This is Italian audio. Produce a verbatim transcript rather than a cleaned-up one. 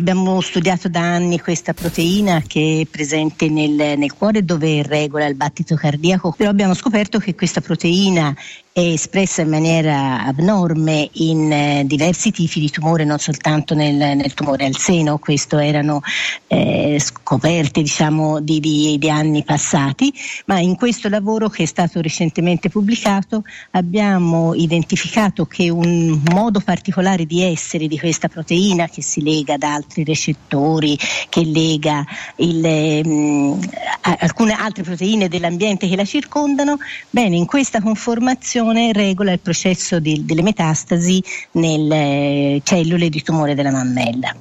abbiamo studiato da anni questa proteina che è presente nel, nel cuore, dove regola il battito cardiaco, però abbiamo scoperto che questa proteina è espressa in maniera abnorme in eh, diversi tipi di tumore, non soltanto nel, nel tumore al seno. Questo erano eh, scoperte diciamo di, di, di anni passati, ma in questo lavoro che è stato recentemente pubblicato abbiamo identificato che un modo particolare di essere di questa proteina, che si lega ad altri recettori, che lega il, ehm, alcune altre proteine dell'ambiente che la circondano, bene, in questa conformazione regola il processo di, delle metastasi nelle cellule di tumore della mammella.